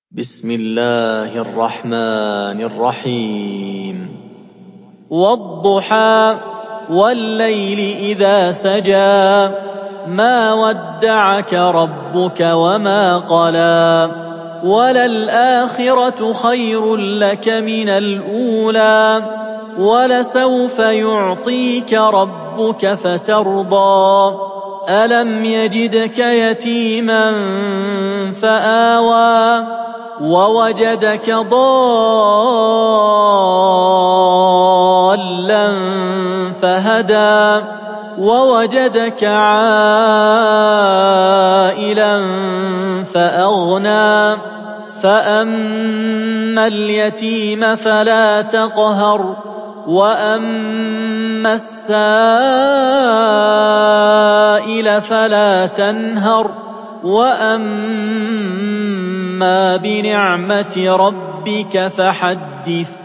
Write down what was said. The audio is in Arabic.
بسم الله الرحمن الرحيم والضحى والليل إذا سجى ما ودعك ربك وما قلى وللآخرة خير لك من الأولى ولسوف يعطيك ربك فترضى ألم يجدك يتيما فآوى ووجدك ضالا فهدى ووجدك عائلا فأغنى فأما اليتيم فلا تقهر وأما السائل فلا تنهر وأما بنعمة ربك فحدث